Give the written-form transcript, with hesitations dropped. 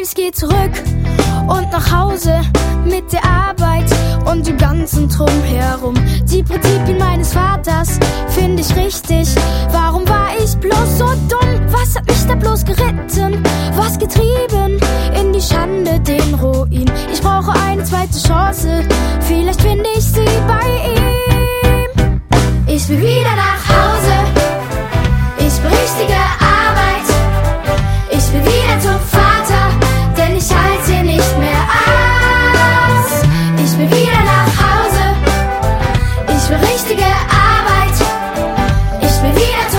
ich geh zurück und nach Hause mit der Arbeit und dem ganzen Drumherum. Die Prinzipien meines Vaters find ich richtig. Warum war ich bloß so dumm? Was hat mich da bloß geritten? Was getrieben in die Schande, den Ruin? Ich brauche eine zweite Chance, vielleicht finde ich sie bei ihm. Ich will wieder nach Hause, ich will richtige Arbeit. Ich will wieder zum Vater, denn ich halte hier nicht mehr aus. Ich will wieder nach Hause, ich will richtige Arbeit. Ich will wieder zum